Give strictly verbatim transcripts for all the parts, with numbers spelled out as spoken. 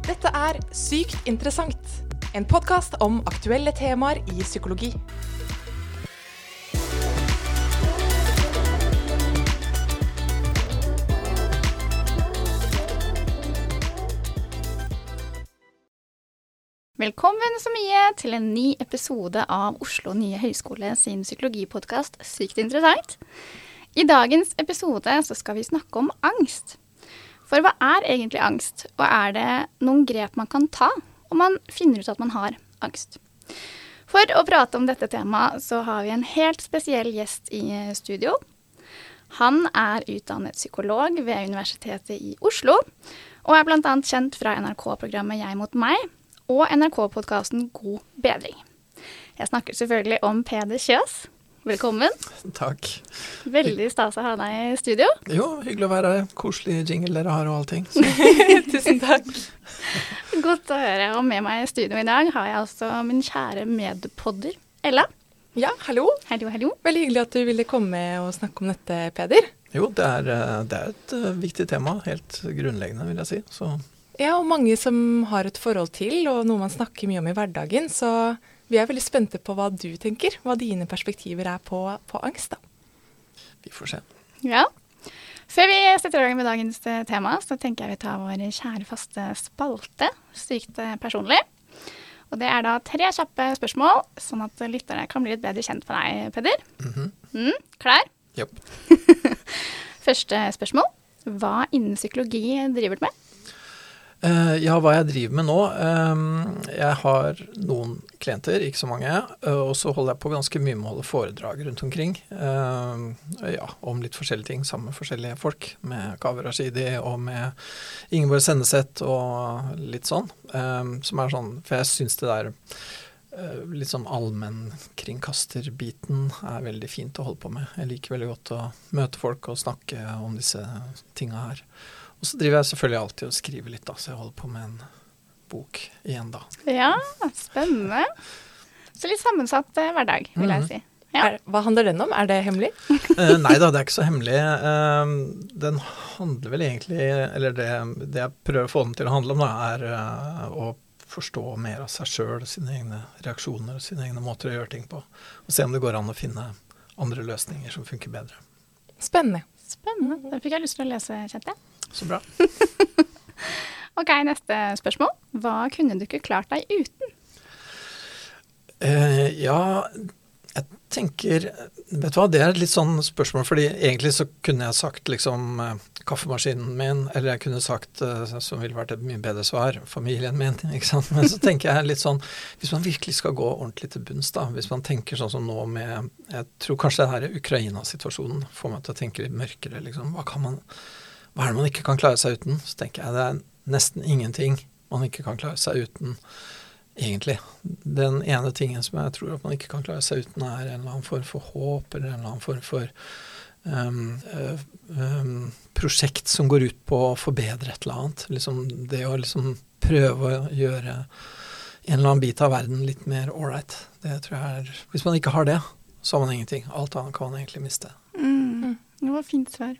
Dette er Sykt interessant, en podcast om aktuelle temaer i psykologi. Velkommen så mye til en ny episode av Oslo Nye Høgskole sin psykologipodcast Sykt interessant. I dagens episode så skal vi snakke om angst. For hva er egentlig angst, og er det noen grep man kan ta om man finner ut at man har angst? For å prate om dette temaet så har vi en helt spesiell gjest i studio. Han er utdannet psykolog ved Universitetet i Oslo, og er blant annet kjent fra N R K-programmet Jeg mot meg, og N R K-podcasten God bedring. Jeg snakker selvfølgelig om Peder Kjøs. Velkommen. Takk. Veldig stas å ha deg i studio. Jo, hyggelig å være her. Koselig jingle dere har og allting. Tusen takk. Godt å høre. Og med meg i studio i dag har jeg også min kjære medpodder, Ella. Ja, hallo. Hallo, hallo. Veldig hyggelig at du ville komme og snakke om dette, Peder. Jo, det er, det er et viktig tema, helt grunnleggende vil jeg si. Så. Ja, og mange som har et forhold til, og noe man snakker mye om i hverdagen, så vi er veldig spente på hva du tenker, hva dine perspektiver er på, på angst da. Vi får se. Ja. Før vi setter i gang med dagens tema, så tenker jeg vi tar vår kjære faste spalte, sykt personlig. Og det er da tre kjappe spørsmål, sånn at lytterne kan bli litt bedre kjent med deg, Peder. Mm-hmm. Mm, klar? Jopp. Første spørsmål. Hva innen psykologi driver du med? Uh, ja, hva jeg driver med nå. Um, jeg har noen klienter, ikke så mange, uh, og så holder jeg på ganske mye med å holde foredrag rundt omkring. Uh, ja, om litt forskjellige ting sammen med forskjellige folk, med Kaveh Rashidi og med Ingeborg Senneset og litt sånn. Um, som er sånn, for jeg synes det der uh, litt sånn allmennkringkasterbiten er veldig fint å holde på med. Jeg liker veldig godt å møte folk og snakke om disse tingene her. Og så driver jeg selvfølgelig alltid og skriver litt da, så jeg holder på med en bok igjen da. Ja, spennende. Så litt sammensatt eh, hverdag, vil jeg si. Ja. Er, hva handler den om? Er det hemmelig? uh, nei da, det er ikke så hemmelig. Uh, den handler vel egentlig, eller det, det jeg prøver å få den til å handle om da, er uh, å forstå mer av seg selv, sine egne reaksjoner, sine egne måter å gjøre ting på. Og se om det går an å finne andre løsninger som funker bedre. Spennende. Spennende. Da fikk jeg lyst til å lese, kjente jeg. Så bra. Ok, neste spørsmål. Hva kunne du ikke klart deg uten? Uh, ja, jeg tenker, vet du hva, det er et litt sånn spørsmål, fordi egentlig så kunne jeg sagt liksom uh, kaffemaskinen min, eller jeg kunne sagt, uh, som ville vært et mye bedre svar, familien min, ikke sant? Men så tenker jeg litt sånn, hvis man virkelig skal gå ordentlig til bunns da, hvis man tenker sånn som nå med, jeg tror kanskje det her Ukraina-situasjonen får meg til å tenke litt mørkere, liksom, hva kan man... Hva er det man ikke kan klare seg uten? Så tenker jeg det er nesten ingenting man ikke kan klare seg uten, egentlig. Den ene tingen som jeg tror at man ikke kan klare seg uten er en eller annen form for håp, eller en eller annen form for um, um, prosjekt som går ut på å forbedre et eller annet. Liksom det å liksom prøve å gjøre en eller annen bit av verden litt mer alright. Det tror jeg er, hvis man ikke har det, så har man ingenting. Alt annet kan man egentlig miste. Mm, det var fint svar.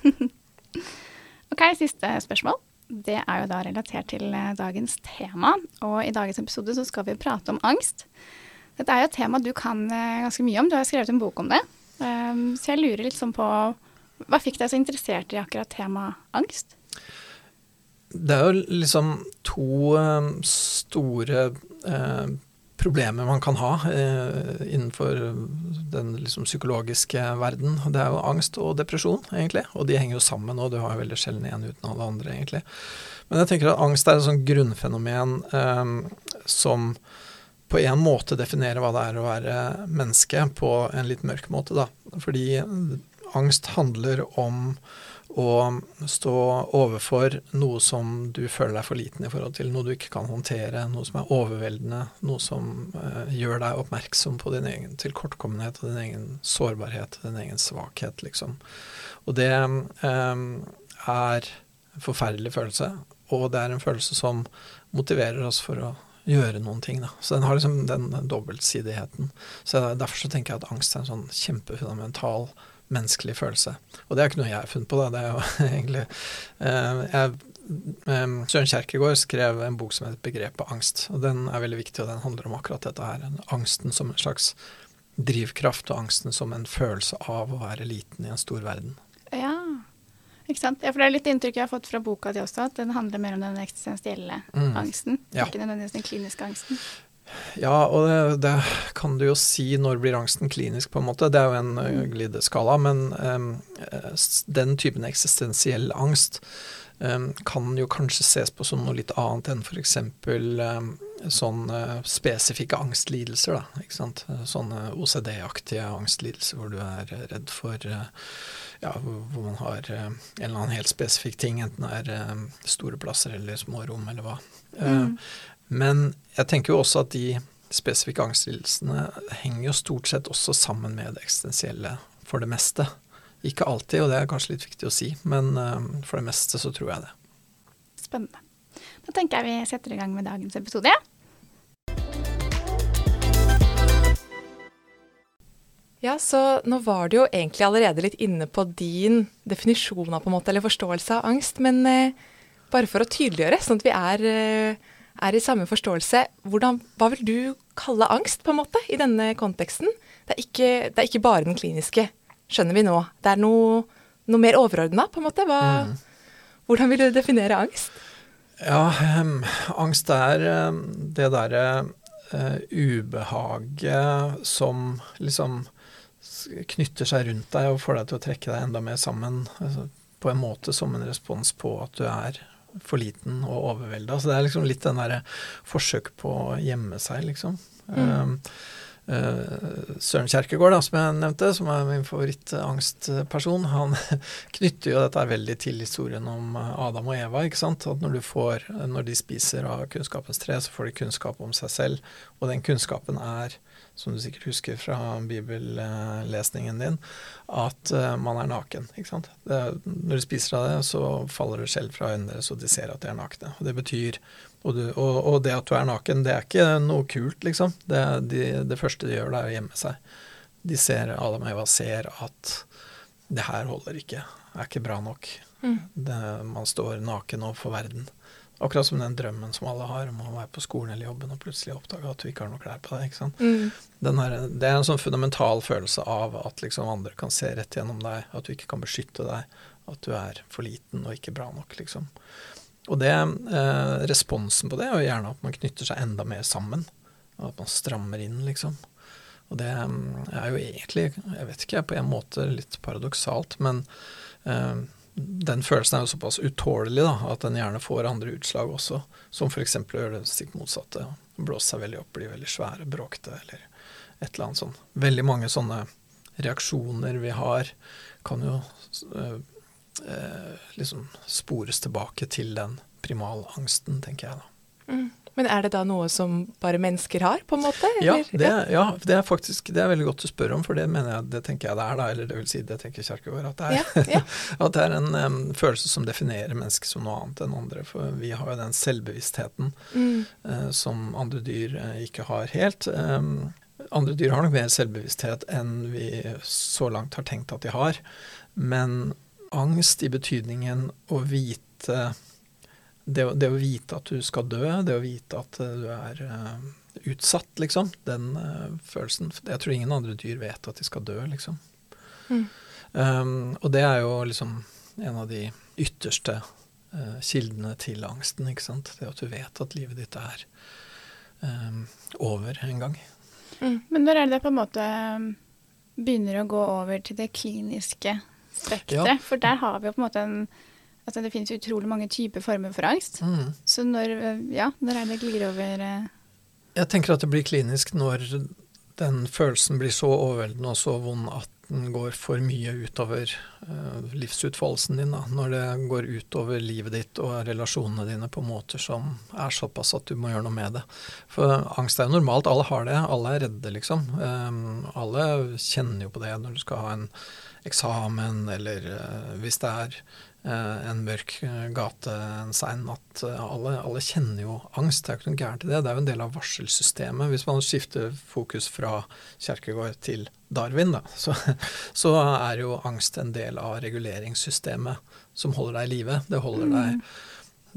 Ok, siste spørsmål. Det er jo da relatert til dagens tema, og i dagens episode så skal vi prate om angst. Dette er jo et tema du kan ganske mye om, du har skrevet en bok om det. Um, så jeg lurer litt sånn på, hva fikk deg så interessert i akkurat tema angst? Det er jo liksom to um, store uh, problemer man kan ha eh, innenfor den liksom, psykologiske verden. Det er jo angst og depresjon, egentlig. Og de henger jo sammen, og du har jo veldig sjelden en uten alle andre, egentlig. Men jeg tenker at angst er et sånn grunnfenomen eh, som på en måte definerer hva det er å være menneske på en litt mørk måte, da. Fordi angst handler om å stå overfor noe som du føler deg for liten i forhold til, noe du ikke kan håndtere, noe som er overveldende, noe som uh, gjør deg oppmerksom på din egen tilkortkommenhet, din egen sårbarhet, din egen svakhet, liksom. Og det um, er en forferdelig følelse, og det er en følelse som motiverer oss for å gjøre noen ting, da. Så den har liksom den dobbeltsidigheten. Så derfor så tenker jeg at angst er en sånn kjempefundamental menneskelig følelse. Og det er ikke noe jeg har funnet på, da. Det er jo egentlig... Uh, jeg um, Søren Kierkegaard skrev en bok som heter Begrepet angst, og den er veldig viktig, og den handler om akkurat dette her, angsten som en slags drivkraft, og angsten som en følelse av å være liten i en stor verden. Ja, ikke sant? Ja, for det er litt inntrykk jeg har fått fra boka di også, at den handler mer om den eksistensielle mm. angsten, ja. Ikke nødvendigvis den kliniske angsten. Ja, og det, det kan du jo si når blir angsten klinisk på en måte. Det er jo en uh, glideskala, men um, den typen eksistensiell angst um, kan jo kanskje ses på som noe litt annet enn for eksempel um, sånne spesifikke angstlidelser, da, ikke sant? Sånne O C D-aktige angstlidelser hvor du er redd for, uh, ja, hvor man har uh, en eller annen helt spesifikk ting, enten det er uh, store plasser eller små rom eller hva. Uh, mm. Men jeg tenker jo også at de spesifikke angstlidelsene henger jo stort sett også sammen med det eksistensielle for det meste. Ikke alltid, og det er kanskje litt viktig å si, men um, for det meste så tror jeg det. Spennende. Da tenker jeg vi setter i gang med dagens episode. Ja, så nå var du jo egentlig allerede litt inne på din definisjon av på en måte, eller forståelse av angst, men eh, bare for å tydeliggjøre, sånn at vi er... Eh, er i samme forståelse, hvordan, hva vil du kalle angst på en måte i denne konteksten? Det er ikke, det er ikke bare den kliniske, skjønner vi nå. Det er noe, noe mer overordnet på en måte. Hva, mm. Hvordan vil du definere angst? Ja, um, angst er um, det der uh, ubehaget som liksom knytter seg rundt deg og får deg til å trekke deg enda mer sammen, altså, på en måte som en respons på at du er for liten og overveldet. Så det er liksom litt den der forsøk på å gjemme seg, liksom. Mm. Um, uh, Søren Kierkegaard, da, som jeg nevnte, som er min favorittangstperson, han knytter jo dette veldig til historien om Adam og Eva, ikke sant? At når, du får, når de spiser av kunnskapens tre, så får de kunnskap om seg selv, og den kunnskapen er, som du sikkert husker fra bibellesningen din, at uh, man er naken, ikke sant? Det, når du spiser av det, så faller det skjell fra øynene deres, og de ser at de er nakne. Og det betyr, og, du, og, og det at du er naken, det er ikke noe kult, liksom. Det, de, det første de gjør, det er å gjemme seg. De ser, Adam og Eva ser at det her holder ikke, er ikke bra nok. Mm. Det, man står naken overfor verden. Akkurat som den drømmen som alle har om å være på skolen eller jobben og plutselig oppdage at du ikke har noe klær på deg, ikke sant? Mm. Den her, det er en sånn fundamental følelse av at liksom andre kan se rett gjennom deg, at du ikke kan beskytte deg, at du er for liten og ikke bra nok, liksom. Og det, eh, responsen på det er jo gjerne at man knytter seg enda mer sammen, at man strammer inn, liksom. Og det er jo egentlig, jeg vet ikke, på en måte litt paradoksalt, men eh, den følelsen er jo såpass utålelig da, at den gjerne får andre utslag også, som for eksempel gjør det stikk motsatte, blåse seg veldig opp, blir veldig svære, bråkte, eller et eller annet sånt. Veldig mange sånne reaksjoner vi har, kan jo øh, øh, liksom spores tilbake til den primalangsten, tenker jeg da. Mm. Men er det da noe som bare mennesker har, på en måte? Ja det, ja, det er faktisk, det er veldig godt å spørre om, for det mener jeg, det tenker jeg det er da, eller det vil si, det tenker Kierkegaard at det er. Ja, ja. At det er en um, følelse som definerer mennesket som noe annet enn andre, for vi har jo den selvbevisstheten mm. uh, som andre dyr uh, ikke har helt. Um, andre dyr har nok mer selvbevissthet enn vi så langt har tenkt at de har, men angst i betydningen å vite... Det, det å vite at du skal dø, det å vite at du er uh, utsatt, liksom, den uh, følelsen. Jeg tror ingen andre dyr vet at de skal dø, liksom. Mm. Um, og det er jo liksom en av de ytterste uh, kildene til angsten, ikke sant? Det at du vet at livet ditt er um, over en gang. Mm. Men når er det på en måte begynner å gå over til det kliniske spektret? Ja. For der har vi jo på en måte en... Altså det finnes utrolig mange typer former for angst. Mm. Så når, ja, når er det glir over? Eh... Jeg tenker at det blir klinisk når den følelsen blir så overveldende og så vond at den går for mye utover uh, livsutfoldelsen din. Da. Når det går utover livet ditt og relasjonene dine på måter som er såpass at du må gjøre noe med det. For angst er jo normalt, alle har det, alle er redde liksom. Um, alle kjenner jo på det når du skal ha en eksamen, eller uh, hvis det er en mørk gate en sen natt. Alle, alle kjenner jo angst, det er jo ikke noe gærent i det. Det er jo en del av varselsystemet. Hvis man skifter fokus fra Kierkegaard til Darwin, da, så, så er jo angst en del av reguleringssystemet som holder deg i live. Det holder deg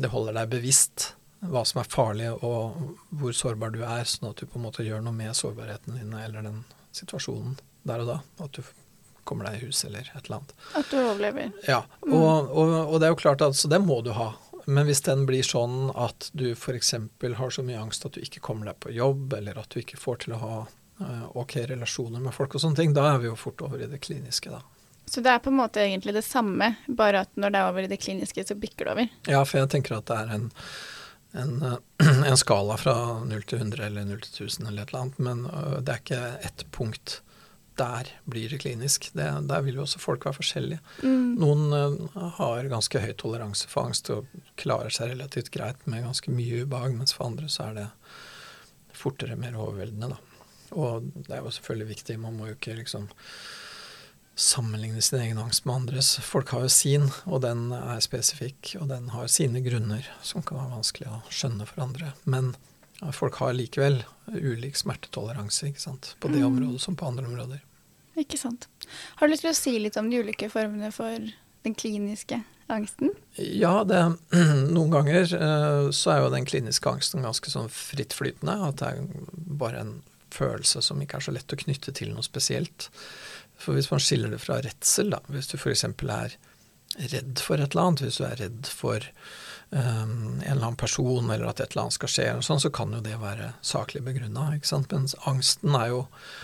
det holder deg bevisst hva som er farlig og hvor sårbar du er, sånn at du på en måte gjør noe med sårbarheten din eller den situasjonen der og da. At du kommer deg i hus eller et eller annet. At du overlever. Ja, og, og, og det er jo klart at så det må du ha. Men hvis den blir sånn at du for eksempel har så mye angst at du ikke kommer deg på jobb, eller at du ikke får til å ha uh, ok relasjoner med folk og sånne ting, da er vi jo fort over i det kliniske da. Så det er på en måte egentlig det samme, bare at når det er over i det kliniske, så bikker det over? Ja, for jeg tenker at det er en En, en skala fra null til hundre eller null til tusen eller et eller annet, men det er ikke ett punkt der blir det klinisk. Det, der vil jo også folk være forskjellige. Mm. Noen uh, har ganske høy toleranse for angst og klarer seg relativt greit med ganske mye ubehag, mens for andre så er det fortere mer overveldende da. Og det er jo selvfølgelig viktig, man må jo ikke liksom sammenligne sin egen angst med andres. Folk har jo sin, og den er spesifikk, og den har sine grunner som kan være vanskelig å skjønne for andre. Men ja, folk har likevel ulik smertetoleranse, ikke sant? På det området som på andre områder. Ikke sant. Har du lyst til å si litt om de ulike formene for den kliniske angsten? Ja, det, noen ganger så er jo den kliniske angsten ganske sånn frittflytende, at det er bare en følelse som ikke er så lett å knytte til noe spesielt. For hvis man skiller det fra redsel, da, hvis du for eksempel er redd for et eller annet, hvis du er redd for um, en eller annen person, eller at et eller annet skal skje, eller sånn, så kan jo det være saklig begrunnet, ikke sant? Mens angsten er jo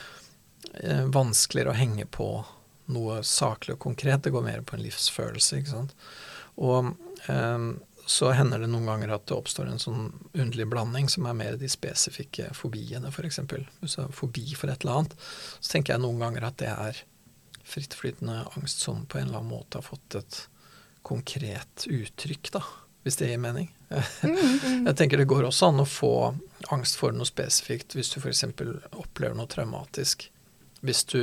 eh, vanskeligere å henge på noe saklig og konkret, det går mer på en livsfølelse, ikke sant? Og um, så hender det noen ganger at det oppstår en sånn underlig blanding som er mer de spesifikke fobiene, for eksempel. Hvis du har fobi for et eller annet, så tenker jeg noen ganger at det er frittflytende angst som på en eller annen måte har fått et konkret uttrykk, da, hvis det gir mening. Mm, mm. Jeg tenker det går også an å få angst for noe spesifikt hvis du for eksempel opplever noe traumatisk. Hvis du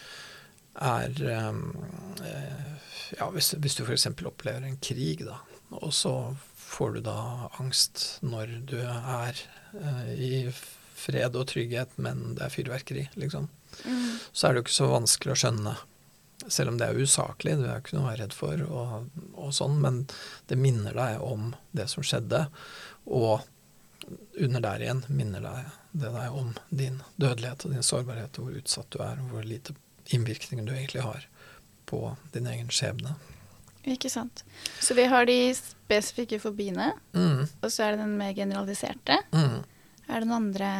er um, ja, hvis, hvis du for eksempel opplever en krig, da, og så får du da angst når du er uh, i fred og trygghet, men det er fyrverkeri, liksom. Mm. Så er det jo ikke så vanskelig å skjønne, selv om det er usaklig, det er ikke noe å være redd for, og, og sånn, men det minner deg om det som skjedde, og under der igjen minner deg, det deg om din dødelighet og din sårbarhet, og hvor utsatt du er, og hvor lite innvirkning du egentlig har på din egen skjebne. Ikke sant. Så vi har de spesifikke fobiene, mm. og så er det den mer generaliserte. Mm. Er det noen andre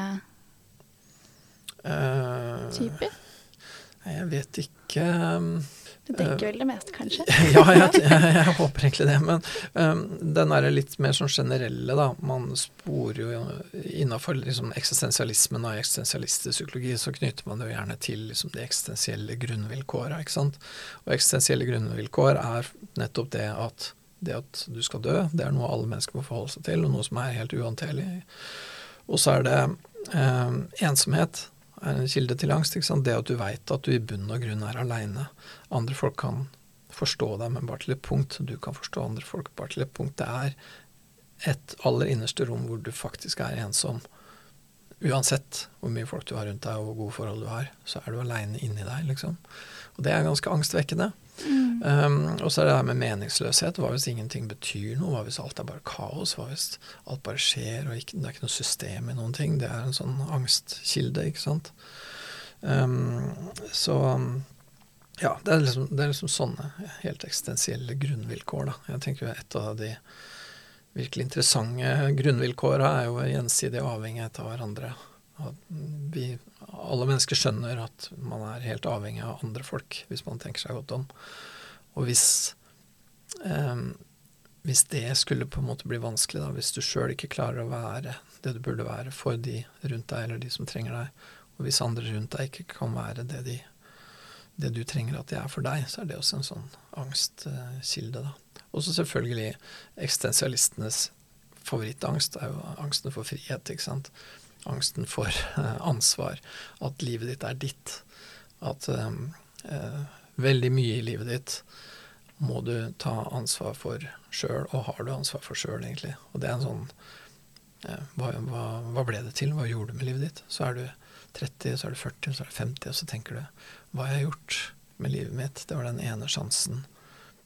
uh, typer? Jeg vet ikke. Det dekker vel det meste, kanskje? Ja, jeg, jeg, jeg håper egentlig det, men um, den er litt mer sånn generelle, da. Man sporer jo innenfor liksom, eksistensialismen og eksistensialistisk psykologi, så knytter man det jo gjerne til liksom, de eksistensielle grunnvilkårene, ikke sant? Og eksistensielle grunnvilkår er nettopp det at det at du skal dø, det er noe alle mennesker må forholde seg til, og noe som er helt uhåndterlig. Og så er det um, ensomhet, er en kilde til angst, ikke sant? Det at du vet at du i bunn og grunn er alene. Andre folk kan forstå deg, men bare til et punkt. Du kan forstå andre folk bare til et punkt. Det er et aller innerste rom hvor du faktisk er ensom. Uansett hvor mye folk du har rundt deg og hvor gode forhold du har, så er du alene inni deg, liksom. Og det er ganske angstvekkende. Mm. Um, og så er det der med meningsløshet. Hva hvis ingenting betyr noe? Hva hvis alt er bare kaos? Hva hvis alt bare skjer, og ikke, det er ikke noe system i noen ting? Det er en sånn angstkilde, ikke sant? Um, så ja, det er, liksom, det er liksom sånne helt eksistensielle grunnvilkår, da. Jeg tenker jo et av de virkelig interessante grunnvilkårene er jo gjensidig avhengighet av hverandre. At vi, alle mennesker skjønner at man er helt avhengig av andre folk, hvis man tenker seg godt om. Og hvis, eh, hvis det skulle på en måte bli vanskelig, da, hvis du selv ikke klarer å være det du burde være for de rundt deg, eller de som trenger deg, og hvis andre rundt deg ikke kan være det, de, det du trenger at de er for deg, så er det også en sånn angstkilde, da. Og så selvfølgelig eksistensialistenes favorittangst er jo angsten for frihet, ikke sant? Angsten for eh, ansvar, at livet ditt er ditt, at eh, veldig mye i livet ditt må du ta ansvar for selv, og har du ansvar for selv egentlig. Og det er en sånn, eh, hva, hva, hva ble det til? Hva gjorde du med livet ditt? Så er du tretti, så er du førti, så er du femti, og så tenker du, hva har jeg gjort med livet mitt? Det var den ene sjansen.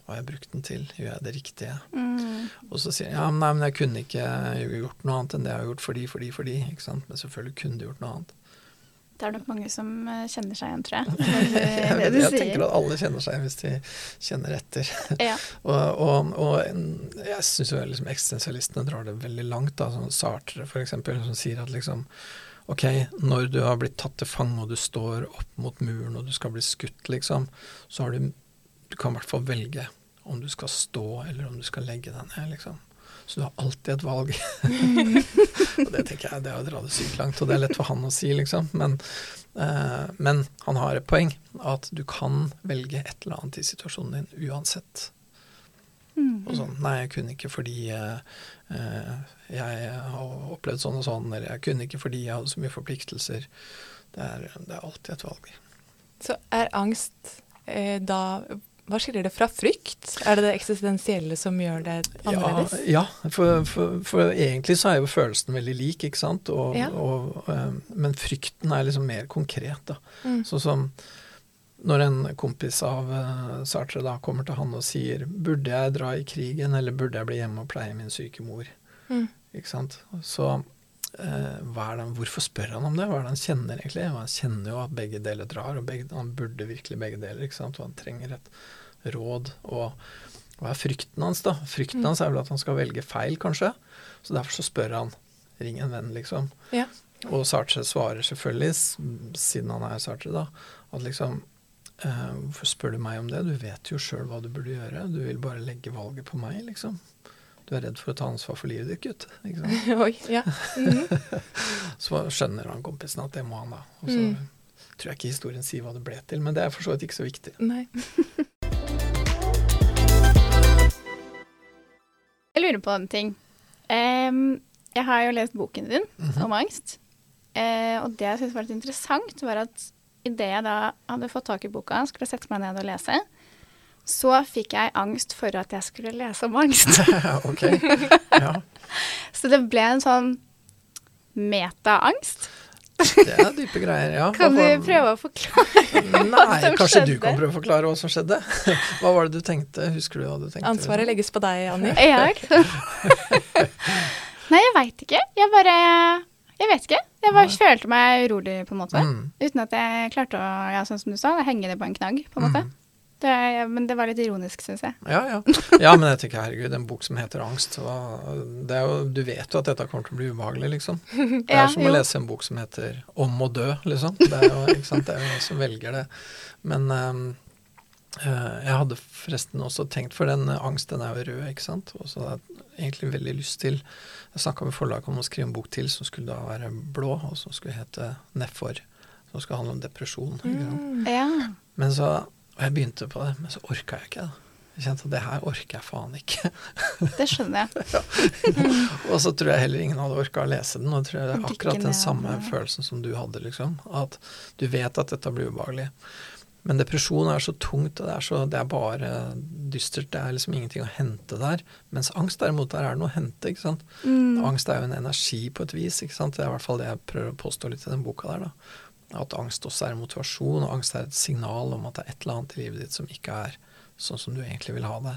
Hva har jeg brukt den til? Gjør jeg det riktige? Mm. Og så sier jeg, ja, nei, men jeg kunne ikke gjort noe annet enn det jeg har gjort fordi, fordi, fordi, ikke sant? Men selvfølgelig kunne du gjort noe annet. Det er nok mange som kjenner seg igjen, tror jeg. jeg, Det vet, du jeg sier. tenker at alle kjenner seg hvis de kjenner etter. Ja. og, og, og jeg synes jo liksom eksistensialistene drar det veldig langt, da, sånn Sartre for eksempel, som sier at liksom, ok, når du har blitt tatt til fang og du står opp mot muren og du skal bli skutt, liksom, så har du, du kan i hvert fall velge om du skal stå eller om du skal legge deg ned, liksom. Så du har alltid et valg. Og det tenker jeg, det er å dra det sykt langt, og det er lett for han å si, liksom. Men, eh, men han har et poeng, at du kan velge et eller annet i situasjonen din uansett. Mm. Og sånn, nei, jeg kunne ikke fordi eh, jeg har opplevd sånn og sånn, eller jeg kunne ikke fordi jeg hadde så mye forpliktelser. Det er, det er alltid et valg. Så er angst eh, da... Hva skiller det fra frykt? Er det det eksistensielle som gjør det annerledes? Ja, ja for, for, for egentlig så er jo følelsen veldig lik, ikke sant? Og, ja. og, um, men frykten er liksom mer konkret, da. Mm. Sånn som når en kompis av uh, Sartre da kommer til han og sier, burde jeg dra i krigen, eller burde jeg bli hjemme og pleie min syke mor? Mm. Ikke sant? Så uh, hva er det, hvorfor spør han om det? Hva er det han kjenner egentlig? Og han kjenner jo at begge deler drar, og begge, han burde virkelig begge deler, ikke sant? Og han trenger et råd, og hva er frykten hans da? Frykten mm. hans er vel at han skal velge feil, kanskje. Så derfor så spør han, ring en venn, liksom. Ja. Og Sartre svarer selvfølgelig, siden han er Sartre da, at liksom, eh, hvorfor spør du meg om det? Du vet jo selv hva du burde gjøre. Du vil bare legge valget på meg, liksom. Du er redd for å ta ansvar for livet ditt, gutt. Ikke sant? Oi, ja. Mm-hmm. Så skjønner han kompisen at det må han da. Og så mm. tror jeg ikke historien sier hva det ble til, men det er for så vidt ikke så viktig. Nei. Jeg lurer på en ting. Um, jeg har jo lest boken din mm-hmm. om angst, uh, og det jeg synes var litt interessant var at i det jeg da hadde fått tak i boka, skulle sette meg ned og lese, så fikk jeg angst for at jeg skulle lese om angst. Ok, ja. Så det ble en sånn meta-angst. Det er dype greier, ja. Kan du prøve å forklare Nei, hva som kanskje skjedde? du kan prøve å forklare hva som skjedde. Hva var det du tenkte? Husker du hva du tenkte? Ansvaret legges på deg, Annie. Ja, ikke sant? Nei, jeg vet ikke. Jeg bare, jeg vet ikke. Jeg bare følte meg urolig på en måte. Mm. Uten at jeg klarte å, ja, sånn som du sa, henge det på en knagg, på en måte. Mm. Det, men det var litt ironisk, synes jeg. Ja, ja. Ja, men jeg tenker, herregud, en bok som heter Angst, det er jo, du vet jo at dette kommer til å bli ubehagelig, liksom. Det er Ja, som jo. å lese en bok som heter Om å dø, liksom. Det er jo, ikke sant, det er jo jeg som velger det. Men um, uh, jeg hadde forresten også tenkt, for den angst, den er jo rød, ikke sant? Og så hadde jeg egentlig veldig lyst til, jeg snakket med forlaget om å skrive en bok til, som skulle da være blå, og som skulle hete Nedfor, som skulle handle om depresjon, ikke sant? Mm. Ja. Men så, og jeg begynte på det, men så orket jeg ikke det. Jeg kjente at det her orker jeg faen ikke. Det skjønner jeg. Ja. Og så tror jeg heller ingen hadde orket å lese den, og jeg tror det er akkurat den samme følelsen som du hadde, liksom. At du vet at dette blir ubehagelig. Men depresjon er så tungt, og det er, så, det er bare dystert, det er liksom ingenting å hente der. Mens angst derimot, der er det noe å hente, ikke sant? Mm. Angst er jo en energi på et vis, ikke sant? Det er i hvert fall det jeg prøver å påstå litt i den boka der, da. At angst også er en motivasjon, og angst er et signal om at det er et eller annet i livet ditt som ikke er sånn som du egentlig vil ha det.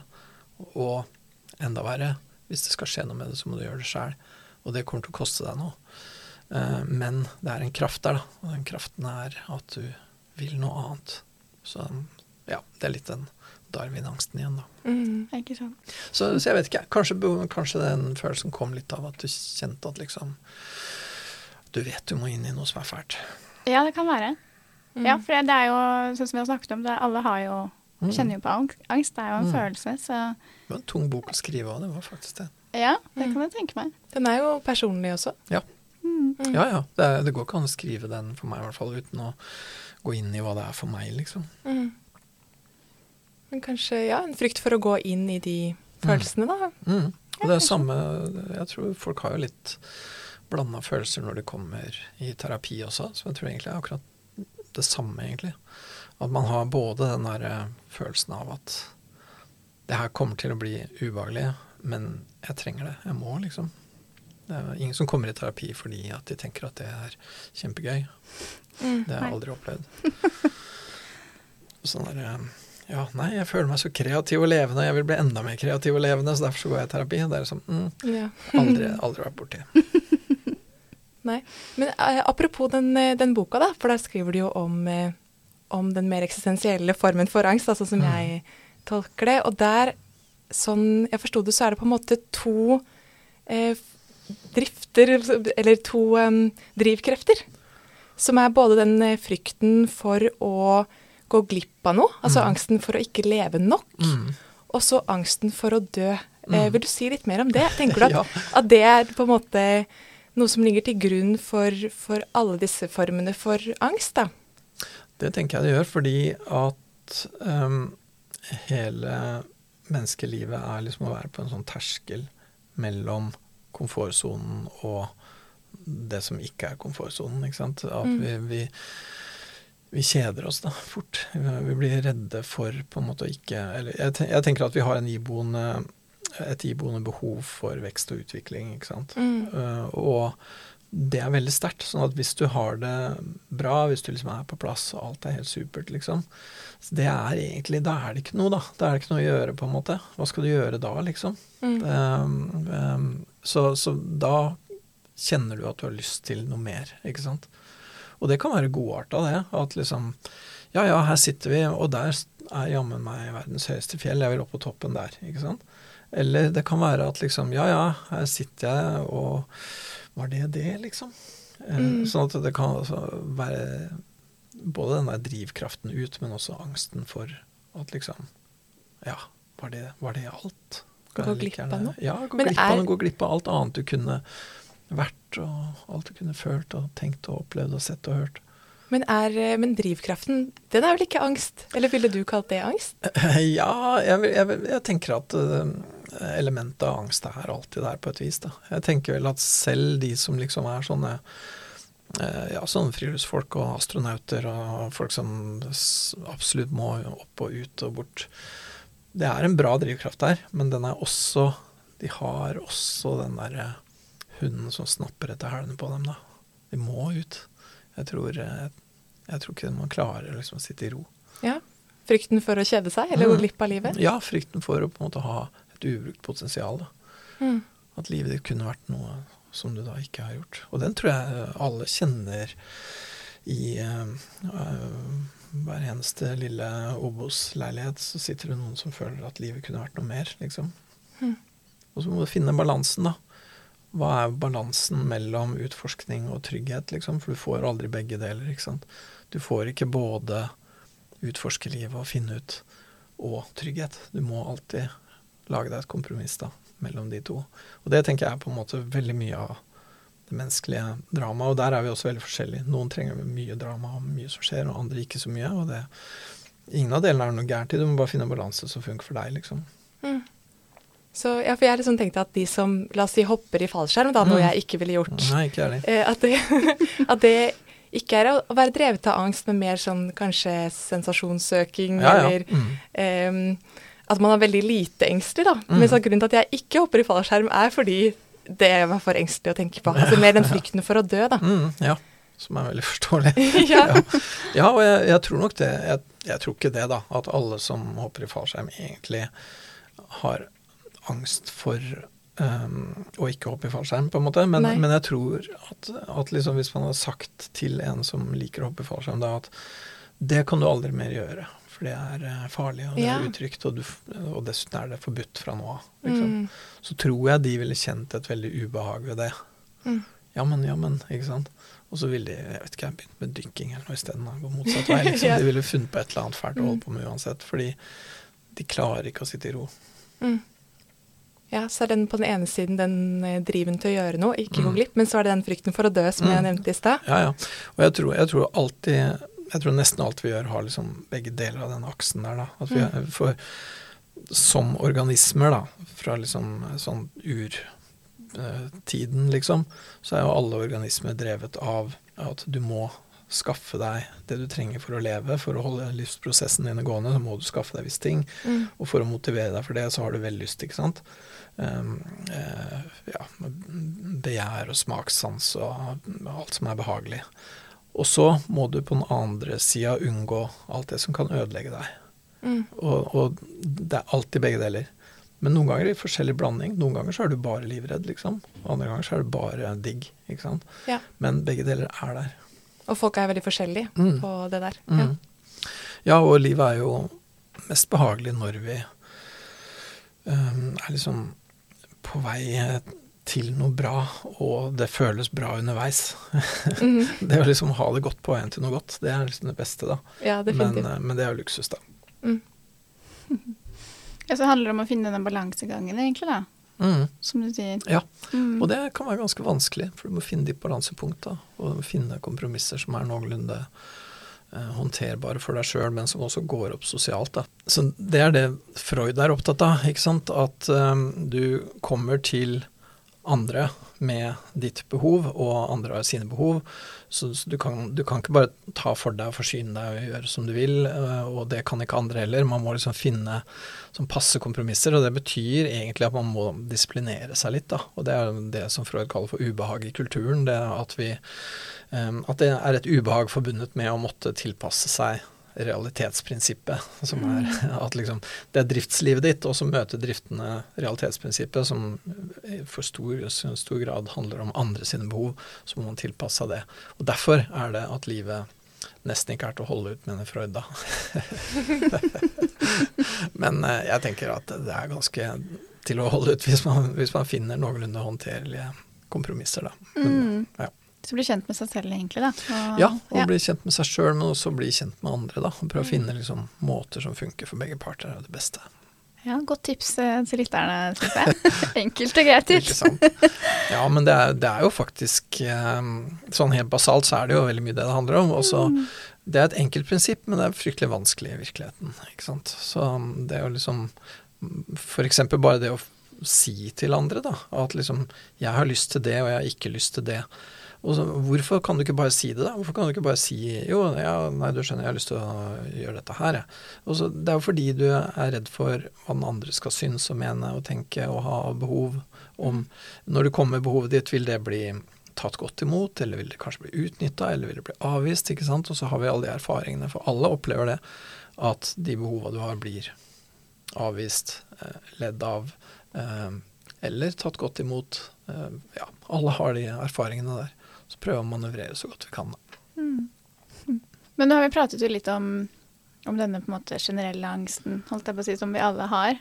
Og enda verre, hvis det skal skje noe med det, så må du gjøre det selv. Og det kommer til å koste deg noe. Men det er en kraft der, da. Og den kraften er at du vil noe annet. Så ja, det er litt den Darwin-angsten igjen, da. Mm. Ikke sant. Så, så jeg vet ikke, kanskje, kanskje den følelsen kom litt av at du kjente at liksom, du vet du må inn i noe som er fælt. Ja, det kan være. Mm. Ja, for det er jo, sånn som vi har snakket om, det, alle har jo, Mm. kjenner jo på ang- angst, det er jo en Mm. følelse, så Det var en tung bok å skrive av, det var faktisk det. ja, det Mm. kan jeg tenke meg. Den er jo personlig også. Ja. Mm. Mm. Ja, ja. Det, er, det går ikke an å skrive den for meg i hvert fall, uten å gå inn i hva det er for meg, liksom. Mm. Men kanskje, ja, en frykt for å gå inn i de følelsene, da. Mm. Og det er samme, jeg tror folk har jo litt blandet følelser når de kommer i terapi også, så jeg tror egentlig det er akkurat det samme, egentlig. At man har både den der eh, følelsen av at det her kommer til å bli ubehagelig, men jeg trenger det, jeg må liksom. Det er ingen som kommer i terapi fordi at de tenker at det er kjempegøy. Mm. Det har jeg Nei. aldri opplevd. Sånn der, eh, Ja, nei, jeg føler meg så kreativ og levende, jeg vil bli enda mer kreativ og levende, så derfor så går jeg i terapi, og det er sånn, mm, Ja. aldri, aldri vært borti. Nei. Men eh, apropos den, eh, den boka, da, for der skriver du jo om, eh, om den mer eksistensielle formen for angst, altså som Mm. jeg tolker det. Og der, sånn jeg forstod det, så er det på en måte to eh, drifter, eller to em, drivkrefter, som er både den eh, frykten for å gå glipp av noe, altså Mm. angsten for å ikke leve nok, Mm. og så angsten for å dø. Eh, Mm. vil du si litt mer om det? Tenker du at, Ja. at det er på en måte noe som ligger til grunn for, for alle disse formene for angst, da? Det tenker jeg det gjør, fordi at um, hele menneskelivet er liksom å være på en sånn terskel mellom komfortzonen og det som ikke er komfortzonen, ikke sant? At Mm. vi, vi, vi kjeder oss da fort. Vi blir redde for på en måte å ikke, eller jeg, ten, jeg tenker at vi har en iboende, et iboende behov for vekst og utvikling, ikke sant? Mm. Uh, og det er veldig sterkt, sånn at hvis du har det bra, hvis du liksom er på plass og alt er helt supert, liksom, så det er egentlig, da er det ikke noe da, da er det ikke noe å gjøre på en måte. Hva skal du gjøre da, liksom? Mm. Um, um, så, så da kjenner du at du har lyst til noe mer, ikke sant? Og det kan være godartet av det, at liksom, ja, ja, her sitter vi, og der er jammen meg verdens høyeste fjell, jeg vil opp på toppen der, ikke sant? Eller det kan være at liksom, ja, ja, her sitter jeg, og var det det, liksom? Eh, Mm. Sånn at det kan altså være både den der drivkraften ut, men også angsten for at liksom, ja, var det, var det alt? Skal Gå jeg like glipp av gjerne- noe? Ja, gå Men glipp av er- noe, gå glipp av alt annet du kunne vært, og alt du kunne følt, og tenkt, og opplevd, og sett, og hørt. Men, er, eh, men drivkraften, den er vel ikke angst? Eller ville du kalt det angst? Ja, jeg, vil- jeg, vil- jeg tenker at uh, elementet av angst er alltid der på et vis. Da. Jeg tenker vel at selv de som liksom er sånne, uh, ja, sånne friluftsfolk og astronauter og folk som s- absolutt må opp og ut og bort, det er en bra drivkraft der, men den er også, de har også den der uh, hunden som snapper etter hælene på dem. Da. De må ut. Jeg tror, uh, jeg tror ikke man klarer liksom å sitte i ro. Ja. Frykten for å kjede seg, eller gå Mm. glipp av livet? Ja, frykten for å på en måte ha et ubrukt potensial. Da. Mm. At livet ditt kunne vært noe som du da ikke har gjort. Og den tror jeg alle kjenner i uh, uh, hver eneste lille Obos-leilighet, så sitter det noen som føler at livet kunne vært noe mer, liksom. Mm. Og så må du finne balansen, da. Hva er balansen mellom utforskning og trygghet, liksom? For du får aldri begge deler, ikke sant? Du får ikke både utforske livet og finne ut og trygghet. Du må alltid lage deg et kompromiss da, mellom de to. Og det tenker jeg er på en måte veldig mye av det menneskelige drama, og der er vi også veldig forskjellige. Noen trenger mye drama og mye som skjer, og andre ikke så mye, og det, ingen av delene er noe gærent i, du må bare finne en balanse som funker for deg, liksom. Mm. Så, ja, for jeg har liksom tenkt at de som, la oss si, hopper i fallskjerm, da, noe Mm. jeg ikke ville gjort, Nei, ikke ærlig. eh, at, det, at det ikke er å å være drevet av angst, men mer sånn kanskje sensasjonssøking, Ja, ja. eller Mm. em, at man er veldig lite engstelig, da. Mm. Men så grunnen til at jeg ikke hopper i fallskjerm er fordi det var for engstelig å tenke på. Altså mer den frykten for å dø, da. Mm, ja, som er veldig forståelig. Ja. ja. ja, og jeg, jeg tror nok det, jeg, jeg tror ikke det da, at alle som hopper i fallskjerm egentlig har angst for um, å ikke hoppe i fallskjerm, på en måte. Men, Nei. men jeg tror at, at liksom hvis man har sagt til en som liker å hoppe i fallskjerm, da at det kan du aldri mer gjøre. For det er eh, farlig, og det Ja. er utrygt, og, du, og dessuten er det forbudt fra nå av. Liksom. Mm. Så tror jeg de ville kjent et veldig ubehag ved det. Mm. Ja, men, ja, men, ikke sant? Og så ville de, jeg vet ikke, jeg begynt med dykking eller noe i stedet, gå motsatt vei, liksom. Ja. De ville funnet på et eller annet fælt å Mm. holde på med uansett, fordi de klarer ikke å sitte i ro. Mm. Ja, så er den på den ene siden den eh, driven til å gjøre noe, ikke gå Mm. glipp, men så er det den frykten for å dø, som Mm. jeg nevnte i stad. Ja, ja. Og jeg tror, jeg tror alltid, jeg tror nesten alt vi gjør har liksom begge deler av den aksen der, da. At vi, Mm. for som organismer, da, fra liksom sånn urtiden, liksom, så er jo alle organismer drevet av at du må skaffe deg det du trenger for å leve. For å holde livsprosessen dine gående, så må du skaffe deg visse ting. Mm. Og for å motivere deg for det, så har du vel lyst, ikke sant? Um, eh, ja, begjær og smakssans og alt som er behagelig. Og så må du på den andre sida unngå alt det som kan ødelegge deg. Mm. Og, og det er alltid begge deler. Men noen ganger er det forskjellig blanding. Noen ganger så er du bare livredd, liksom. Andre ganger så er du bare digg, ikke sant? Ja. Men begge deler er der. Og folk er veldig forskjellige Mm. på det der. Mm. Ja. Ja, og livet er jo mest behagelig når vi um, er liksom på vei til noe bra, og det føles bra underveis. Mhm. Det å liksom ha det godt på veien til noe godt, det er liksom det beste da. Ja, Men, definitivt. eh, men det er jo luksus da. Mm. Ja, så handler det om å finne den balansegangen, egentlig, da. Mm. Som du sier. Ja, Mm. og det kan være ganske vanskelig, for du må finne ditt balansepunkt da, og finne kompromisser som er noenlunde eh, håndterbare for deg selv, men som også går opp sosialt da. Så det er det Freud er opptatt av, ikke sant? At eh, du kommer til andre med ditt behov, og andre har sine behov, så, så du, kan, du kan ikke bare ta for deg og forsyne deg og gjøre som du vil, eh, og det kan ikke andre heller. Man må liksom finne som passe kompromisser, og det betyr egentlig at man må disiplinere seg litt da, og det er det som Freud kaller for ubehag i kulturen, det er at vi eh, at det er et ubehag forbundet med å måtte tilpasse seg realitetsprinsippet, som er at liksom, det er driftslivet ditt, og så møter driftene realitetsprinsippet, som i for stor, stor grad handler om andre sine behov, så må man tilpasse seg det. Og derfor er det at livet nesten ikke er til å holde ut, mener Freud da. Men eh, jeg tenker at det er ganske til å holde ut hvis man, hvis man finner noenlunde håndterlige kompromisser da. Men, Mm. ja. Så bli kjent med seg selv, egentlig, da. Og, Ja, og bli kjent med seg selv, men også bli kjent med andre da, og prøve å finne liksom, måter som funker for begge parter er det beste. Ja, godt tips eh, til lytterne, synes jeg. Enkelt og greit Ikke tips. sant? Ja, men det er, det er jo faktisk, eh, sånn helt basalt så er det jo veldig mye det det handler om, og så det er et enkelt prinsipp, men det er fryktelig vanskelig i virkeligheten, ikke sant? Så det er jo liksom, for eksempel bare det å si til andre da, at liksom, jeg har lyst til det, og jeg har ikke lyst til det. Og så, hvorfor kan du ikke bare si det da? Hvorfor kan du ikke bare si, jo, ja, nei, du skjønner, jeg har lyst til å gjøre dette her, ja. Og så, det er jo fordi du er redd for hva den andre skal synes og mene og tenke og ha behov om. Når du kommer med behovet ditt, vil det bli tatt godt imot, eller vil det kanskje bli utnyttet, eller vil det bli avvist, ikke sant? Og så har vi alle de erfaringene, for alle opplever det, at de behovene du har blir avvist, eh, ledd av, eh, eller tatt godt imot. Eh, ja, alle har de erfaringene der. Så prøver vi å manøvrere så godt vi kan. Mm. Mm. Men nå har vi pratet jo litt om, om denne på en måte generelle angsten, holdt jeg på å si, som vi alle har.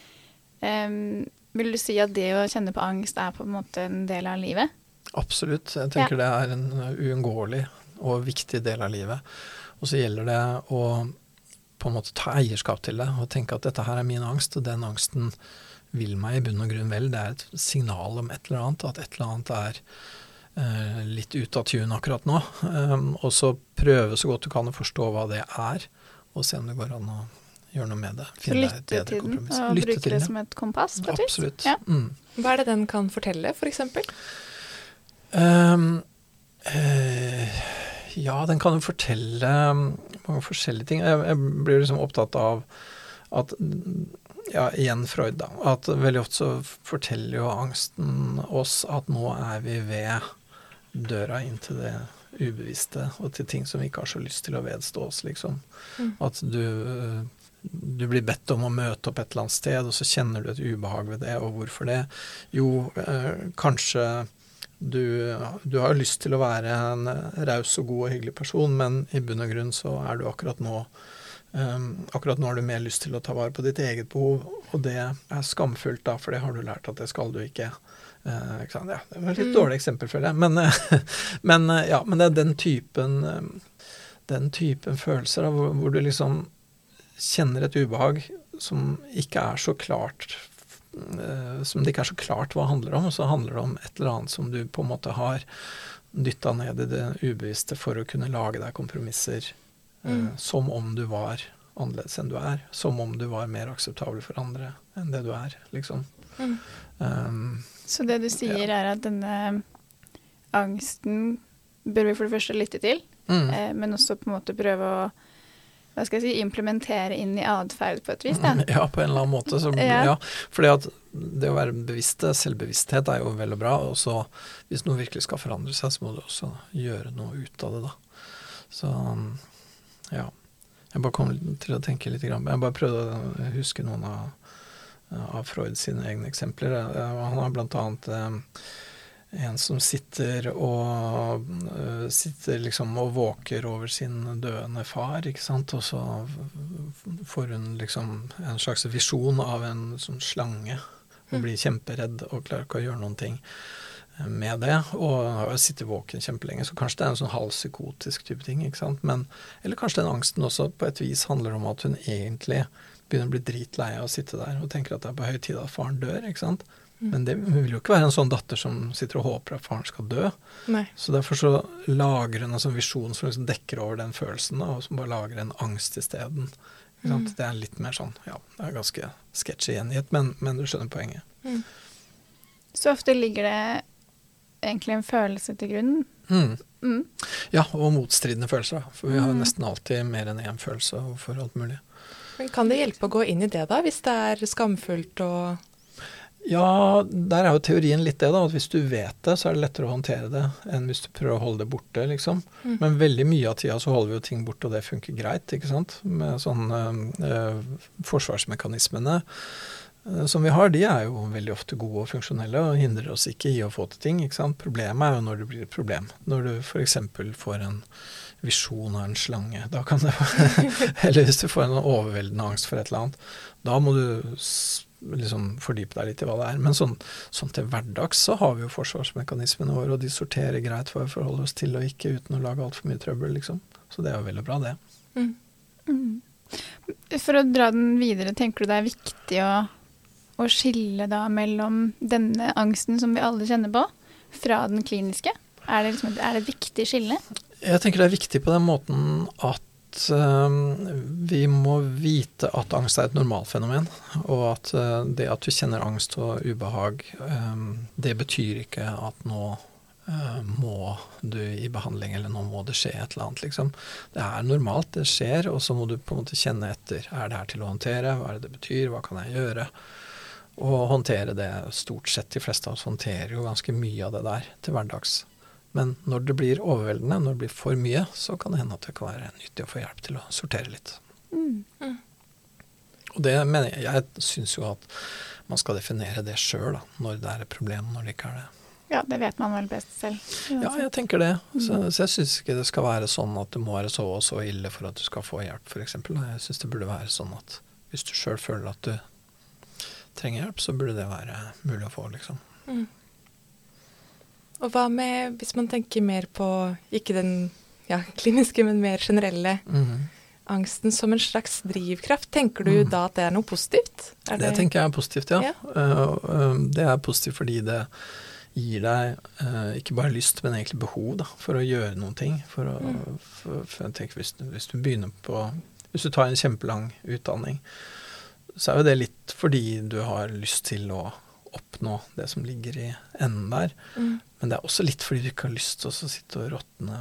Um, vil du si at det å kjenne på angst er på en måte en del av livet? Absolutt. Jeg tenker Ja. det er en uunngåelig og viktig del av livet. Og så gjelder det å på en måte ta eierskap til det, og tenke at dette her er min angst, og den angsten vil meg i bunn og grunn vel. Det er et signal om et eller annet, at et eller annet er Uh, litt ut av tune akkurat nå, um, og så prøve så godt du kan å forstå hva det er, og se om det går an å gjøre noe med det. Så Finne et lytte bedre til den, kompromiss. og Lytte bruke til det den, som et kompass på et vis? absolutt. Ja. Mm. Hva er det den kan fortelle, for eksempel? Um, uh, ja, den kan jo fortelle mange forskjellige ting. Jeg, jeg blir liksom opptatt av at, ja, igjen Freud da, at veldig ofte så forteller jo angsten oss at nå er vi ved døra inn til det ubevisste, og til ting som vi ikke har så lyst til å vedstå oss, liksom. Mm. At du, du blir bedt om å møte opp et eller annet sted, og så kjenner du et ubehag ved det, og hvorfor det? Jo, eh, kanskje du, du har lyst til å være en raus og god og hyggelig person, men i bunn og grunn så er du akkurat nå um, akkurat nå har du mer lyst til å ta vare på ditt eget behov, og det er skamfullt da, for det har du lært at det skal du ikke. Uh, ikke sant? Ja, det var et litt Mm. dårlig eksempel, føler jeg. Men, uh, men, uh, ja, men det er den typen, um, den typen følelser da, hvor, hvor du liksom kjenner et ubehag som ikke er så klart, uh, som det ikke er så klart hva handler om, og så handler det om et eller annet som du på en måte har dyttet ned i det ubevisste for å kunne lage deg kompromisser, uh, Mm. som om du var annerledes enn du er, som om du var mer akseptabel for andre enn det du er, liksom. Mm. Um, Så det du sier er at denne angsten bør vi for det første lytte til, mm. eh, men også på en måte prøve å hva skal jeg si, implementere inn i adferd på et vis, da. Ja, på en eller annen måte. Så, Ja. ja, fordi at det å være bevisste, selvbevissthet er jo vel og bra, og så hvis noe virkelig skal forandre seg, så må du også gjøre noe ut av det da. Så ja. Jeg bare kom til å tenke litt grann. Jeg bare prøvde å huske noen av, av Freud sine egne eksempler. Han har blant annet en som sitter og sitter liksom og våker over sin døende far, ikke sant? Og så får hun liksom en slags visjon av en sånn slange og blir kjemperedd og klarer ikke å gjøre noen ting med det, og sitter våken kjempelenge. Så kanskje det er en sånn halvpsykotisk type ting, ikke sant? Men, eller kanskje den angsten også på et vis handler om at hun egentlig begynner å bli dritlei av å sitte der og tenker at det er på høy tid at faren dør, ikke sant? Men det vil jo ikke være en sånn datter som sitter og håper at faren skal dø. Nei. Så derfor så lager hun en sånn visjon som liksom dekker over den følelsen, da, og som bare lager en angst i stedet. Ikke sant? Mm. Det er litt mer sånn, ja, det er ganske sketchy gjengitt, men, men du skjønner poenget. Mm. Så ofte ligger det egentlig en følelse til grunnen. Mm. Mm. Ja, og motstridende følelser, da. For vi har jo nesten alltid mer enn en følelse for alt mulig. Men kan det hjelpe å gå inn i det da, hvis det er skamfullt og... Ja, der er jo teorien litt det da, at hvis du vet det, så er det lettere å håndtere det enn hvis du prøver å holde det borte, liksom. Mm. Men veldig mye av tida så holder vi jo ting borte, og det funker greit, ikke sant? Med sånne øh, forsvarsmekanismene øh, som vi har, de er jo veldig ofte gode og funksjonelle, og hindrer oss ikke i å få til ting, ikke sant? Problemet er jo når det blir et problem. Når du for eksempel får en visjon av en slange, da kan det eller hvis du får en overveldende angst for et eller annet, da må du liksom fordype deg litt i hva det er. Men sånn, sånn til hverdags så har vi jo forsvarsmekanismene våre, og de sorterer greit for å forholde oss til og ikke uten å lage alt for mye trøbbel, liksom. Så det er jo veldig bra, det. Mm. Mm. For å dra den videre, tenker du det er viktig å, å skille da mellom denne angsten som vi alle kjenner på, fra den kliniske? Er det, liksom, er det et viktig skille? Jeg tenker det er viktig på den måten at vi må vite at angst er et normalfenomen, og at det at du kjenner angst og ubehag, det betyr ikke at nå må du i behandling, eller nå må det skje et eller annet, liksom. Det er normalt, det skjer, og så må du på en måte kjenne etter. Er det her til å håndtere? Hva er det det betyr? Hva kan jeg gjøre? Og håndtere det, stort sett de fleste av oss håndterer jo ganske mye av det der til hverdags. Men når det blir overveldende, når det blir for mye, så kan det hende at det kan være nyttig å få hjelp til å sortere litt. Mm. Mm. Og det mener jeg, jeg synes jo at man skal definere det selv da, når det er et problem, når det ikke er det. Ja, det vet man vel best selv. Ja, jeg tenker det. Så, så jeg synes ikke det skal være sånn at det må være så og så ille for at du skal få hjelp, for eksempel. Jeg synes det burde være sånn at hvis du selv føler at du trenger hjelp, så burde det være mulig å få, liksom. Mm. Og hva med, hvis man tenker mer på, ikke den ja, kliniske, men mer generelle mm. angsten som en slags drivkraft, tenker du mm. da at det er noe positivt? Er det... det tenker jeg er positivt, ja. ja. Uh, uh, det er positivt fordi det gir deg uh, ikke bare lyst, men egentlig behov da, for å gjøre noen ting. For å, mm. for, for jeg tenker, hvis, hvis du begynner på, hvis du tar en kjempelang utdanning, så er jo det litt fordi du har lyst til å oppnå det som ligger i enden der. Mm. Men det er også litt fordi du ikke har lyst til å sitte og råtne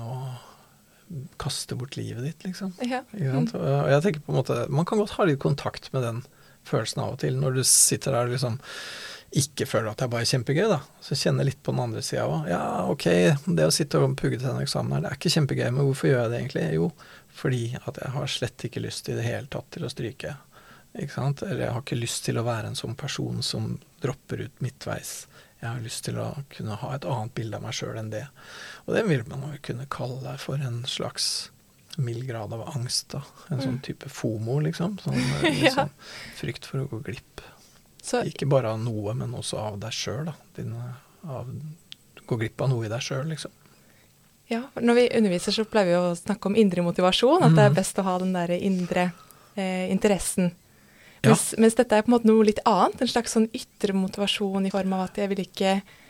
og kaste bort livet ditt, liksom. Ja. Mm. Og jeg tenker på en måte, man kan godt ha litt kontakt med den følelsen av og til, når du sitter der og liksom ikke føler at det er bare kjempegøy, da. Så kjenner litt på den andre siden også. Ja, ok, det å sitte og pugge til den eksamen her, det er ikke kjempegøy, men hvorfor gjør jeg det egentlig? Jo, fordi at jeg har slett ikke lyst i det hele tatt til å stryke. Ikke sant? Eller jeg har ikke lyst til å være en sånn person som dropper ut midtveis. Jeg har lyst til å kunne ha et annet bilde av meg selv enn det. Og det vil man jo kunne kalle for en slags mild grad av angst, da. En sånn type FOMO, liksom. Sånn, liksom frykt for å gå glipp. Så, ikke bare av noe, men også av deg selv, da. Din, av, gå glipp av noe i deg selv, liksom. Ja, når vi underviser så pleier vi å snakke om indre motivasjon, at mm. det er best å ha den der indre eh, interessen. Ja. Mens, mens dette er på en måte noe litt annet, en slags sånn ytre motivasjon i form av at jeg vil ikke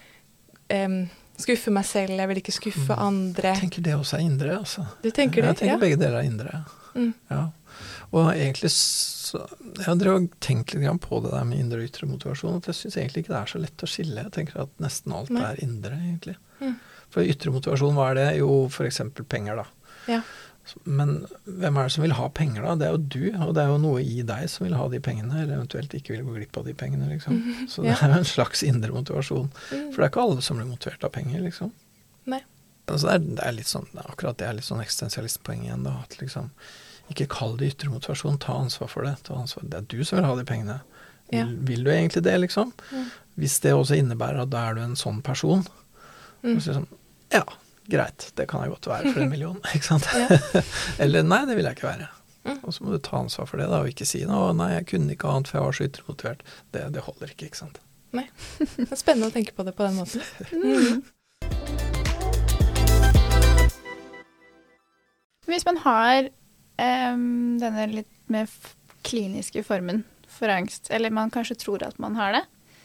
um, skuffe meg selv, jeg vil ikke skuffe mm. andre. Jeg tenker det også er indre, altså. Du tenker det? Jeg tenker ja. begge deler er indre. Mm. Ja. Og egentlig så, jeg har drevet tenkt litt grann på det der med indre og ytre motivasjon, at jeg synes egentlig ikke det er så lett å skille. Jeg tenker at nesten alt Nei. er indre, egentlig. Mm. For ytre motivasjon, hva er det? Jo, for eksempel penger, da. Ja. Men hvem er det som vil ha penger da? Det er jo du, og det er jo noe i deg som vil ha de pengene, eller eventuelt ikke vil gå glipp av de pengene, liksom. Mm, så det ja. er jo en slags indre motivasjon. Mm. For det er ikke alle som blir motivert av penger, liksom. Nei. Altså det, er, det er litt sånn, akkurat det er litt sånn eksistensialistpoeng igjen da, at liksom, ikke kall det ytre motivasjon, ta ansvar for det. Ta ansvar. Det er du som vil ha de pengene. Vil, Ja. vil du egentlig det, liksom? Mm. Hvis det også innebærer at da er du en sånn person, Mm. så sier sånn, ja, greit, det kan jeg godt være for en million, ikke sant? Ja. Eller nei, det vil jeg ikke være. Mm. Og så må du ta ansvar for det da, og ikke si, å nei, jeg kunne ikke annet, for jeg var så ytremotivert. Det, det holder ikke, ikke sant? Det er spennende å tenke på det på den måten. Mm. Hvis man har em, denne litt mer f- kliniske formen for angst, eller man kanskje tror at man har det,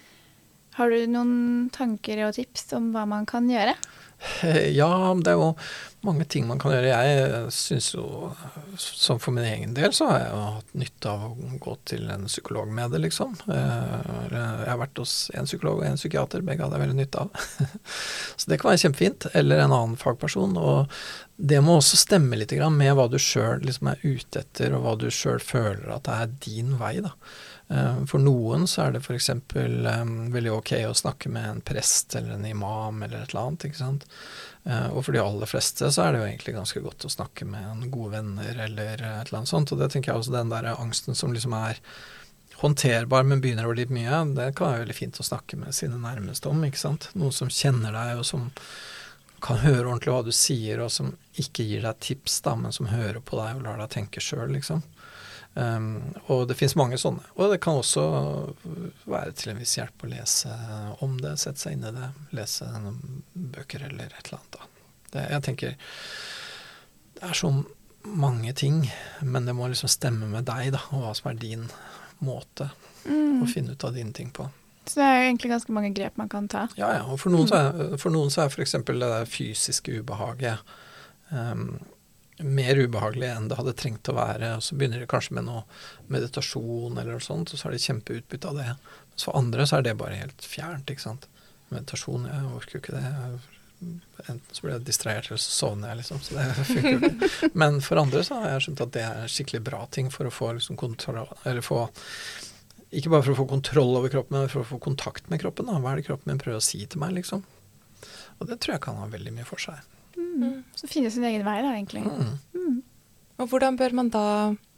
har du noen tanker og tips om hva man kan gjøre? Ja, det er jo mange ting man kan gjøre. Jeg synes jo, som for min egen del, så har jeg jo hatt nytte av å gå til en psykolog med det, liksom. Eh, Jeg har vært hos en psykolog og en psykiater, begge hadde jeg veldig nytte av. Så det kan være kjempefint, eller en annen fagperson. Og det må også stemme litt grann med hva du selv liksom er ute etter, og hva du selv føler at det er din vei, da. Eh, For noen så er det for eksempel um, veldig ok å snakke med en prest eller en imam eller et eller annet, ikke sant? Eh, Og for de aller fleste så er det jo egentlig ganske godt å snakke med en gode venner eller et eller annet sånt, og det tenker jeg også den der angsten som liksom er håndterbar, men begynner å bli litt mye, det kan være veldig fint å snakke med sine nærmeste om, ikke sant? Noen som kjenner deg og som kan høre ordentlig hva du sier, og som ikke gir deg tips da, men som hører på deg og lar deg tenke selv, liksom. Um, og det finnes mange sånne, og det kan også være til en viss hjelp å lese om det, sette seg inn i det, lese noen bøker eller et eller annet da. Det, jeg tenker det er så mange ting, men det må liksom stemme med deg da, og hva som er din måte å finne ut av dine ting på. Så det er jo egentlig ganske mange grep man kan ta. Ja, ja, og for noen, så er, for noen så er for eksempel det der fysiske ubehaget um, mer ubehagelig enn det hadde trengt å være, og så begynner det kanskje med noe meditasjon eller noe sånt, og så er det kjempeutbytte av det. Så for andre så er det bare helt fjernt, ikke sant? Meditasjon, jeg orker jo ikke det. Enten så blir jeg distrahert, eller så sovner jeg, liksom, så det funker jo ikke. Men for andre så har jeg skjønt at det er en skikkelig bra ting for å få liksom kontroll, eller få, ikke bare for å få kontroll over kroppen, men for å få kontakt med kroppen, da. Hva er det kroppen min prøver å si til meg, liksom? Og det tror jeg kan ha veldig mye for seg. Mm. Så finne sin egen vei da, egentlig. Mm. Mm. Og hvordan bør man da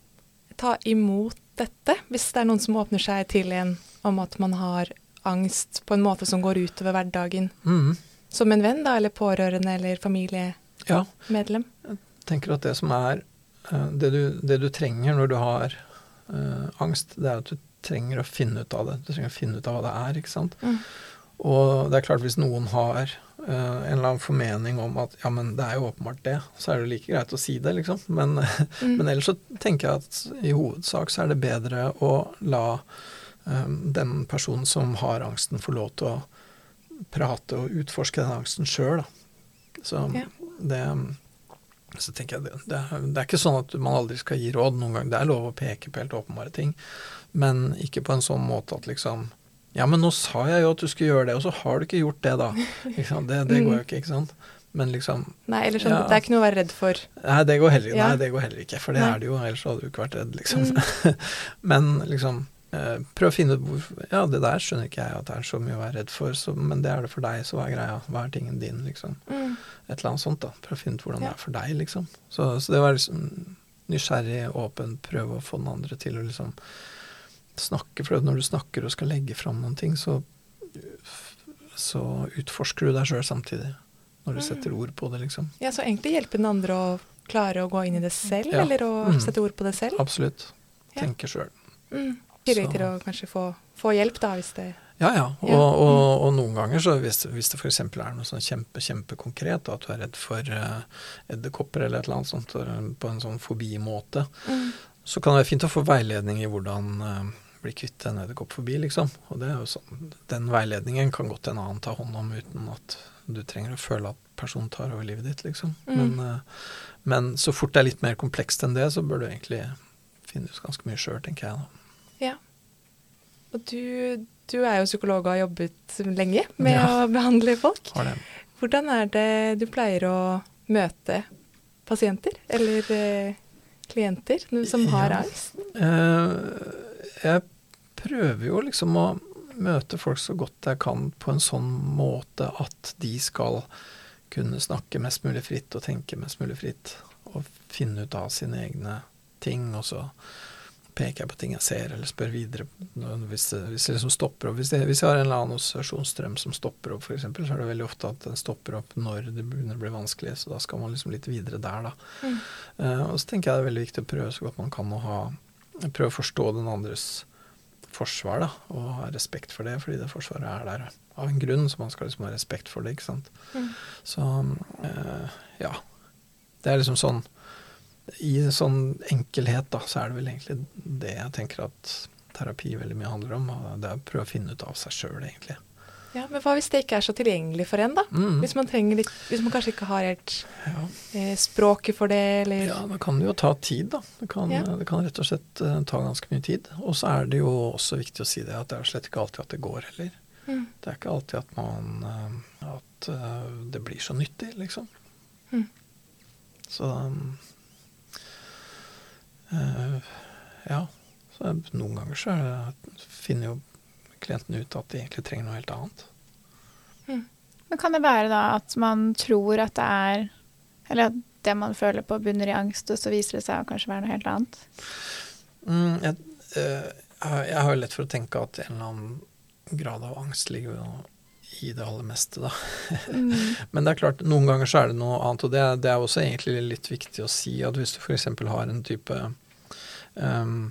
ta imot dette, hvis det er noen som åpner seg til en om at man har angst på en måte som går utover hverdagen? Mm. Som en venn da, eller pårørende, eller familiemedlem? Ja, jeg tenker at det som er uh, det, du, det du trenger når du har uh, angst, det er at du trenger å finne ut av det. Du trenger å finne ut av hva det er, ikke sant? Mm. Og det er klart hvis noen har uh, en eller annen formening om at ja, men det er jo åpenbart det, så er det like greit å si det, liksom. Men, mm. men ellers så tenker jeg at i hovedsak så er det bedre å la um, den personen som har angsten få lov til å prate og utforske den angsten selv, da. Så Ja. det så tenker jeg, det, det, det er ikke sånn at man aldri skal gi råd noen gang. Det er lov å peke på helt åpenbare ting, men ikke på en sånn måte at liksom, ja, men nå sa jeg jo at du skulle gjøre det, og så har du ikke gjort det da. Ikke sant? Det, det går jo ikke, ikke sant? Men liksom... Nei, eller sånn, ja. det er ikke noe å være redd for. Nei, det går heller, Ja. nei, det går heller ikke, for det Nei. er det jo, ellers hadde du ikke vært redd, liksom. Men liksom, eh, prøv å finne ut hvor, ja, det der skjønner ikke jeg at det er så mye å være redd for, så, men det er det for deg, så hva er greia? Hva er tingen din, liksom? Mm. Et eller annet sånt da, prøv å finne ut hvordan Ja. det er for deg, liksom. Så, så det var liksom nysgjerrig, åpen, prøve å få den andre til å liksom snakke, for når du snakker og skal legge fram noen ting, så, så utforsker du deg selv samtidig, når du setter ord på det, liksom. Ja, så egentlig hjelpe den andre å klare å gå inn i det selv, Ja. eller å Mm. sette ord på det selv. Absolutt. Ja. Tenke selv. Mm. Tillegg Så- til å kanskje få, få hjelp da, hvis det... Ja, ja. Og, Ja. og, og noen ganger, så hvis, hvis det for eksempel er noe sånn kjempe, kjempekonkret, at du er redd for uh, edderkopper eller et eller annet sånt, uh, på en sånn fobi-måte, Mm. så kan det være fint å få veiledning i hvordan uh, bli kvitt en edderkoppfobi, liksom. Og det er jo sånn, den veiledningen kan godt en annen ta hånd om uten at du trenger å føle at personen tar over livet ditt, liksom. Mm. Men, uh, men så fort det er litt mer komplekst enn det, så bør du egentlig finne ut ganske mye selv, tenker jeg da. Ja. Og du, du er jo psykolog og har jobbet lenge med Ja. å behandle folk. Har det. Hvordan er det du pleier å møte pasienter eller eh, klienter no- som har Ja. angst? Eh, jeg prøver jo liksom å møte folk så godt jeg kan på en sånn måte at de skal kunne snakke mest mulig fritt og tenke mest mulig fritt og finne ut av sine egne ting, og så peker jeg på ting jeg ser, eller spør videre hvis det, hvis det liksom stopper opp. Hvis, det, hvis jeg har en eller annen assosiasjonsstrøm som stopper opp, for eksempel, så er det veldig ofte at den stopper opp når det begynner å bli vanskelig, så da skal man liksom litt videre der, da. Mm. Uh, og så tenker jeg det er veldig viktig å prøve så godt man kan å ha, prøve å forstå den andres forsvar, da, og ha respekt for det, fordi det forsvaret er der av en grunn, så man skal liksom ha respekt for det, ikke sant? Mm. Så, uh, ja, det er liksom sånn, i sånn enkelhet da, så er det vel egentlig det jeg tenker at terapi veldig mye handler om, og det er å prøve å finne ut av seg selv egentlig. Ja, men hva hvis det ikke er så tilgjengelig for en da? Mm. Hvis man trenger litt, hvis man kanskje ikke har helt ja. eh, språket for det, eller? Ja, da kan det jo ta tid da. Det kan, ja. det kan rett og slett uh, ta ganske mye tid. Og så er det jo også viktig å si det, at det er slett ikke alltid at det går heller. Mm. Det er ikke alltid at man, uh, at uh, det blir så nyttig, liksom. Mm. Så um, Uh, ja, så noen ganger så det, finner jo klienten ut at de egentlig trenger noe helt annet. Mm. Men kan det være da at man tror at det er, eller at det man føler på bunner i angst, og så viser det seg å kanskje være noe helt annet? Mm, jeg, uh, jeg har jo lett for å tenke at en eller annen grad av angst ligger jo i det aller meste da. Mm. Men det er klart, noen ganger så er det noe annet, og det, det er også egentlig litt viktig å si at hvis du for eksempel har en type Um,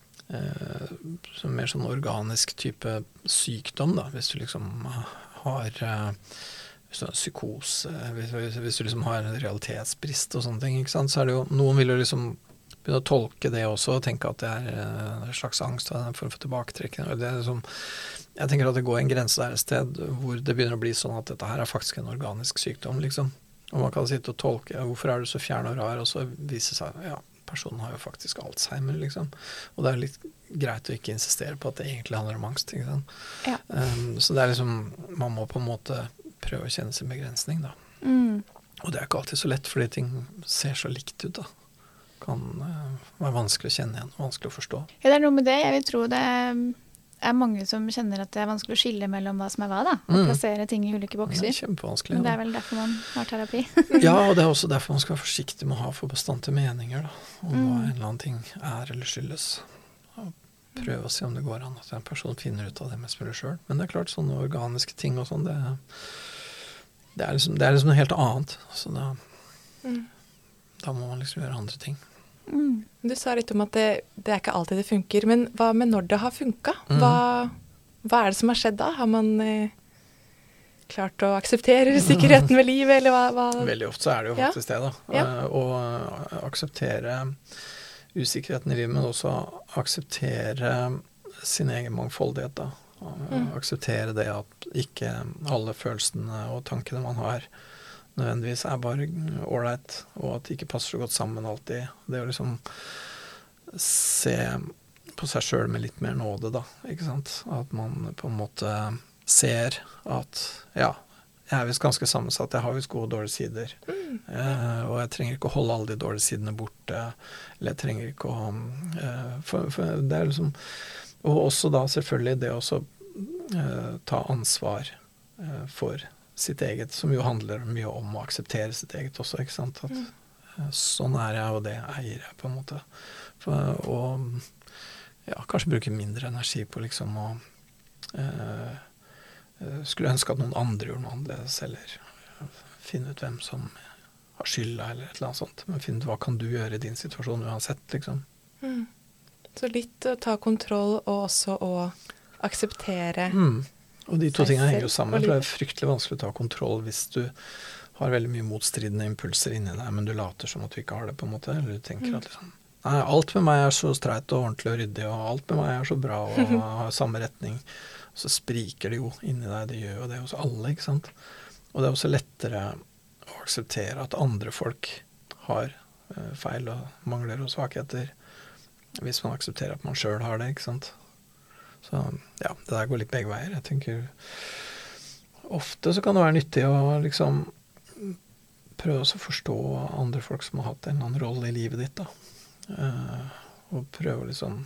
uh, som mer sånn organisk type sykdom da, hvis du liksom har uh, hvis du har psykose, hvis, hvis du liksom har en realitetsbrist og sånne ting, ikke sant? Så er det jo, noen vil jo liksom begynne å tolke det også, og tenke at det er uh, en slags angst for å få tilbaketrekkende, og det er liksom, jeg tenker at det går en grense der et sted hvor det begynner å bli sånn at dette her er faktisk en organisk sykdom, liksom, og man kan sitte og tolke, ja, hvorfor er du så fjern og rar, og så viser seg, ja, personen har jo faktisk Alzheimer, liksom. Og det er litt greit å ikke insistere på at det egentlig handler om angst, ikke sant? Ja. Um, så det er liksom, man må på en måte prøve å kjenne sin begrensning, da. Mm. Og det er ikke alltid så lett, fordi ting ser så likt ut, da. Kan uh, være vanskelig å kjenne igjen, vanskelig å forstå. Ja, det er noe med det. Jeg vil tro det er mange som kjenner at det er vanskelig å skille mellom hva som er hva, da. Og mm. plassere ting i ulike bokser. Det er kjempevanskelig. Men det er vel derfor man har terapi. Ja, og det er også derfor man skal være forsiktig med å ha for bestandte meninger, da. Om mm. hva en eller annen ting er eller skyldes. Og prøve å se om det går an at en person finner ut av det mest mulig selv. Men det er klart, sånne organiske ting og sånn, det, det, er liksom, det er liksom noe helt annet. Så da, mm. da må man liksom gjøre andre ting. Mm. Du sa litt om at det, det er ikke alltid det funker, men hva med når det har funket? Mm. Hva, hva er det som har skjedd da? Har man eh, klart å akseptere usikkerheten ved livet, eller hva, hva? Veldig ofte så er det jo faktisk ja. det da. Ja. Uh, å akseptere usikkerheten i livet, men også akseptere sin egen mangfoldighet da. Mm. Akseptere det at ikke alle følelsene og tankene man har nødvendigvis er bare ålreit, og at det ikke passer så godt sammen alltid. Det å liksom se på seg selv med litt mer nåde, da, ikke sant? At man på en måte ser at, ja, jeg er visst ganske sammensatt, jeg har visst gode og dårlige sider, mm. eh, og jeg trenger ikke å holde alle de dårlige sidene borte, eller jeg trenger ikke å, eh, for, for det er liksom, og også da selvfølgelig det å også, eh, ta ansvar eh, for sitt eget, som jo handler mye om å akseptere sitt eget også, ikke sant? At mm. sånn er jeg, og det eier jeg på en måte. For, og ja, kanskje bruke mindre energi på liksom å eh, skulle ønske at noen andre gjorde noe annerledes, eller finne ut hvem som har skylda, eller et eller annet sånt. Men finne ut hva kan du gjøre i din situasjon uansett, liksom. Mm. Så litt å ta kontroll, og også å akseptere mm. Og de to tingene henger jo sammen, for det er fryktelig vanskelig å ta kontroll hvis du har veldig mye motstridende impulser inni deg, men du later som at du ikke har det på en måte, eller du tenker mm. at liksom, nei, alt med meg er så streit og ordentlig og ryddig, og alt med meg er så bra og har samme retning, og så spriker det jo inni deg, det gjør jo det hos alle, ikke sant? Og det er også lettere å akseptere at andre folk har uh, feil og mangler og svakheter, hvis man aksepterer at man selv har det, ikke sant? Så ja, det der går litt begge veier. Jeg tenker ofte så kan det være nyttig å liksom prøve å forstå andre folk som har hatt en eller annen rolle i livet ditt da. Uh, og prøve å liksom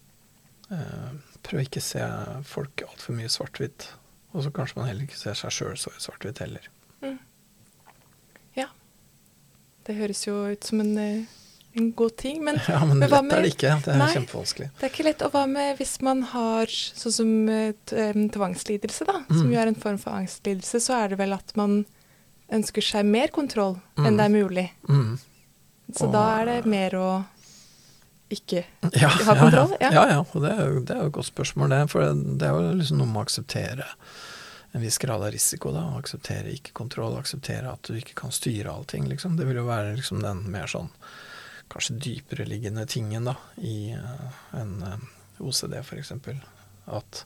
uh, prøve ikke se folk alt for mye svart-hvitt. Og så kanskje man heller ikke ser seg selv så svart-hvitt heller. Mm. Ja. Det høres jo ut som en uh, en god ting. Men, ja, men, men lett med, er det ikke. Det er nei, kjempevanskelig. Det er ikke lett. Og hva med hvis man har sånn som tvangslidelse, da, mm. som jo er en form for angstlidelse, så er det vel at man ønsker seg mer kontroll mm. enn det er mulig. Mm. Så og, da er det mer å ikke ja, ha kontroll. Ja, ja. ja, ja. Og det er, jo, det er jo et godt spørsmål, det. For det, det er jo liksom noe med å akseptere en viss grad av risiko, da. Å akseptere ikke kontroll, akseptere at du ikke kan styre allting, liksom. Det vil jo være liksom den mer sånn, kanskje dypere liggende tingen, da, i uh, en uh, O C D for eksempel. At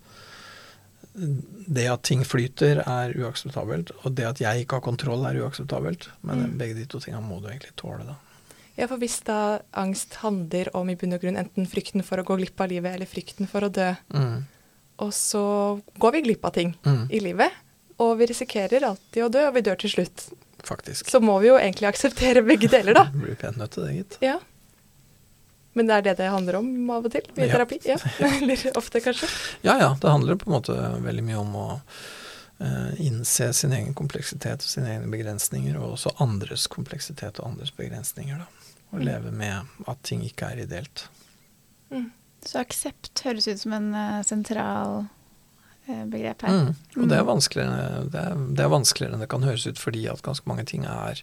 det at ting flyter er uakseptabelt, og det at jeg ikke har kontroll er uakseptabelt. Men mm. begge de to tingene må du egentlig tåle, da. Ja, for hvis da angst handler om i bunn og grunn enten frykten for å gå glipp av livet, eller frykten for å dø, mm. og så går vi glipp av ting mm. i livet, og vi risikerer alltid å dø, og vi dør til slutt. Faktisk. Så må vi jo egentlig akseptere begge deler, da. Det blir pent nødt til det, gitt. Ja. Men det er det det handler om av og til, i ja. terapi? Ja, eller ofte kanskje? Ja, ja. Det handler på en måte veldig mye om å uh, innse sin egen kompleksitet og sine egne begrensninger, og også andres kompleksitet og andres begrensninger, da. Og mm. leve med at ting ikke er ideelt. Mm. Så aksept høres ut som en uh, sentral uh, begrep her. Mm. Og det er vanskeligere, det er, det er vanskeligere enn det kan høres ut, fordi at ganske mange ting er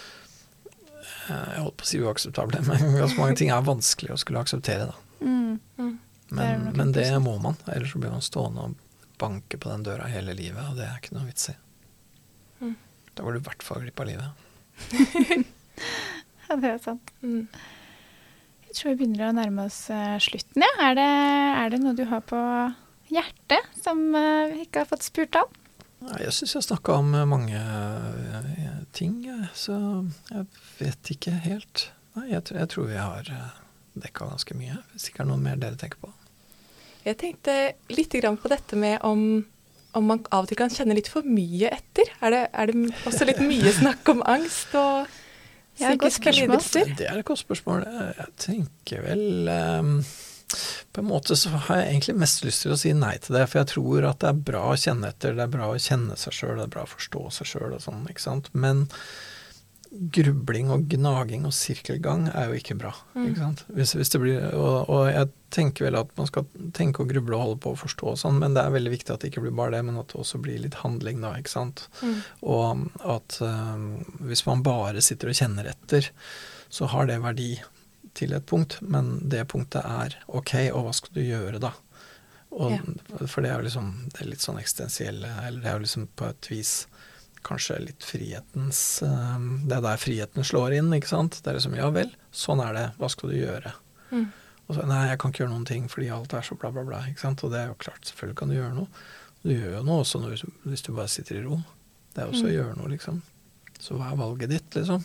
jeg holdt på å si uakseptable, men ganske mange ting er vanskelig å skulle akseptere, da. Mm. Mm. Men, det men det må man, ellers så blir man stående og banke på den døra hele livet, og det er ikke noe vits i. Mm. Da går du i hvert fall glipp av livet. Ja, det er sant. Mm. Jeg tror vi begynner å nærme oss uh, slutten, ja. Er det, er det noe du har på hjertet som uh, vi ikke har fått spurt om? Jeg synes jeg snakket om mange ting, så jeg vet ikke helt. Nei, jeg, jeg tror vi har dekket ganske mye, hvis ikke er noe mer dere tenker på. Jeg tenkte litt grann på dette med om, om man av og til kan kjenne litt for mye etter. Er det, er det også litt mye snakk om angst og psykiske lidelser? Det er et godt spørsmål. Jeg tenker vel... Um, På en måte så har jeg egentlig mest lyst til å si nei til det, for jeg tror at det er bra å kjenne etter, det er bra å kjenne seg selv, det er bra å forstå seg selv og sånn, ikke sant? Men grubling og gnaging og sirkelgang er jo ikke bra, mm. ikke sant? Hvis, hvis det blir, og, og jeg tenker vel at man skal tenke og gruble og holde på å forstå og sånn, men det er veldig viktig at det ikke blir bare det, men at det også blir litt handling da, ikke sant? Mm. Og at um, hvis man bare sitter og kjenner etter, så har det verdi til et punkt, men det punktet er ok, og hva skal du gjøre da? Og, ja. For det er jo liksom, det er litt sånn eksistensielle, eller det er jo liksom på et vis kanskje litt frihetens, um, det er der friheten slår inn, ikke sant? Det er liksom, ja vel, sånn er det, hva skal du gjøre? Mm. Og så, nei, jeg kan ikke gjøre noen ting, fordi alt er så bla bla bla, ikke sant? Og det er jo klart, selvfølgelig kan du gjøre noe. Du gjør jo noe også når, hvis du bare sitter i ro. Det er også mm. å gjøre noe, liksom. Så hva er valget ditt, liksom?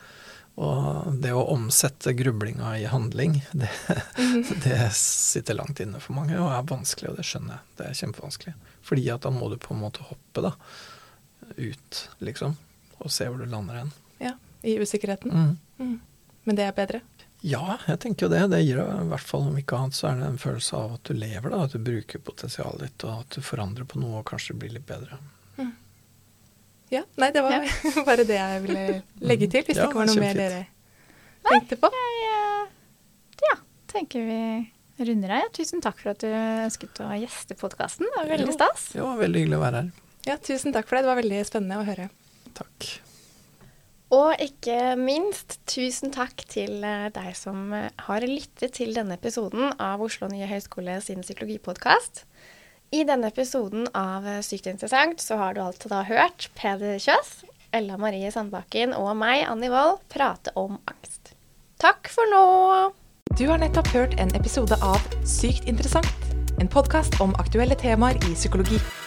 Og det å omsette grublinga i handling, det, mm. det sitter langt inne for mange, og er vanskelig, og det skjønner jeg. Det er kjempevanskelig. Fordi at da må du på en måte hoppe da, ut, liksom, og se hvor du lander hen. Ja, i usikkerheten. Mm. Mm. Men det er bedre? Ja, jeg tenker jo det. Det gir i hvert fall, om ikke annet, så er det en følelse av at du lever da, at du bruker potensialet ditt, og at du forandrer på noe, og kanskje blir litt bedre. Mm. Ja, nei, det var ja. bare det jeg ville legge til, hvis ja, det ikke var noe mer dere tenkte på. Nei, ja, tenker vi runder av. Ja. Tusen takk for at du ønsket å gjeste podcasten. Det var veldig stas. Jo, ja, veldig hyggelig å være her. Ja, tusen takk for det. Det var veldig spennende å høre. Takk. Og ikke minst, tusen takk til deg som har lyttet til denne episoden av Oslo nye høyskole sin psykologipodcast. I denne episoden av Sykt interessant så har du altså da hørt Peder Kjøs, Ella Marie Sandbakken og meg, Annie Wold, prate om angst. Takk for nå! Du har nettopp hørt en episode av Sykt interessant, en podcast om aktuelle temaer i psykologi.